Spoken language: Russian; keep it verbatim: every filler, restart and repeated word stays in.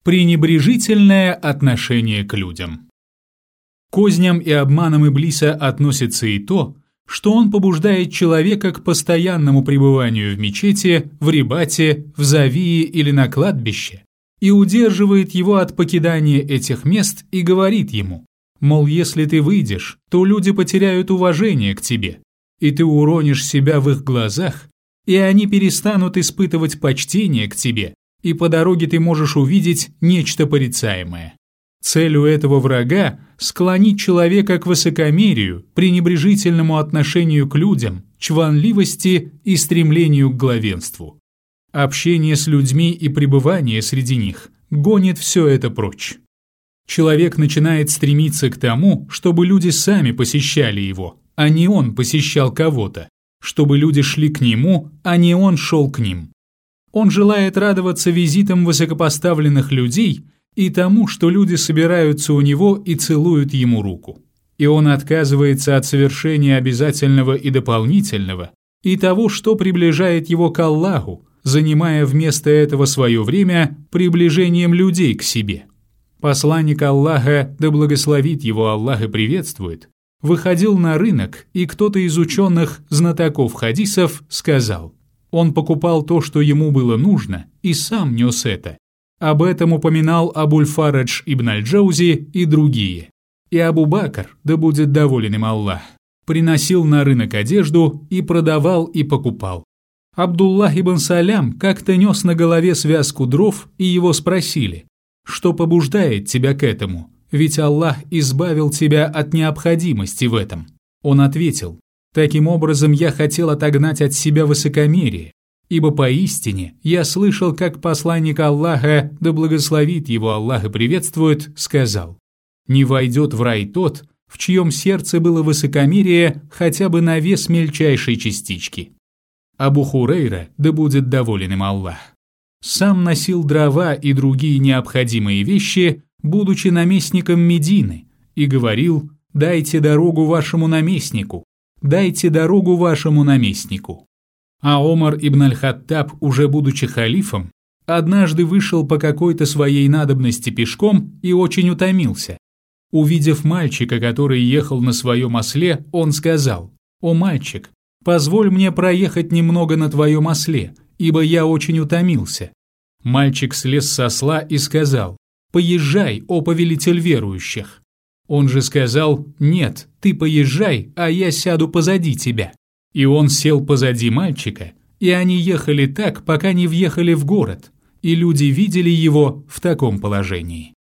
Пренебрежительное отношение к людям. К козням и обманам Иблиса относится и то, что он побуждает человека к постоянному пребыванию в мечети, в рибате, в завии или на кладбище, и удерживает его от покидания этих мест и говорит ему, мол, если ты выйдешь, то люди потеряют уважение к тебе, и ты уронишь себя в их глазах, и они перестанут испытывать почтение к тебе, и по дороге ты можешь увидеть нечто порицаемое. Целью этого врага – склонить человека к высокомерию, пренебрежительному отношению к людям, чванливости и стремлению к главенству. Общение с людьми и пребывание среди них гонит все это прочь. Человек начинает стремиться к тому, чтобы люди сами посещали его, а не он посещал кого-то, чтобы люди шли к нему, а не он шел к ним. Он желает радоваться визитам высокопоставленных людей и тому, что люди собираются у него и целуют ему руку. И он отказывается от совершения обязательного и дополнительного, и того, что приближает его к Аллаху, занимая вместо этого свое время приближением людей к себе. Посланник Аллаха, да благословит его Аллах и приветствует, выходил на рынок, и кто-то из ученых, знатоков хадисов, сказал, он покупал то, что ему было нужно, и сам нес это. Об этом упоминал Абуль-Фарадж ибн аль-Джаузи и другие. И Абу-Бакр, да будет доволен им Аллах, приносил на рынок одежду и продавал и покупал. Абдуллах ибн Салям как-то нес на голове связку дров, и его спросили, что побуждает тебя к этому, ведь Аллах избавил тебя от необходимости в этом. Он ответил, таким образом я хотел отогнать от себя высокомерие, ибо поистине я слышал, как посланник Аллаха, да благословит его Аллах и приветствует, сказал, не войдет в рай тот, в чьем сердце было высокомерие хотя бы на вес мельчайшей частички. Абу Хурейра, да будет доволен им Аллах, сам носил дрова и другие необходимые вещи, будучи наместником Медины, и говорил, дайте дорогу вашему наместнику, дайте дорогу вашему наместнику. А Омар ибн аль-Хаттаб, уже будучи халифом, однажды вышел по какой-то своей надобности пешком и очень утомился. Увидев мальчика, который ехал на своем осле, он сказал, «О мальчик, позволь мне проехать немного на твоем осле, ибо я очень утомился». Мальчик слез с осла и сказал, «Поезжай, о повелитель верующих». Он же сказал, «Нет, ты поезжай, а я сяду позади тебя». И он сел позади мальчика, и они ехали так, пока не въехали в город, и люди видели его в таком положении.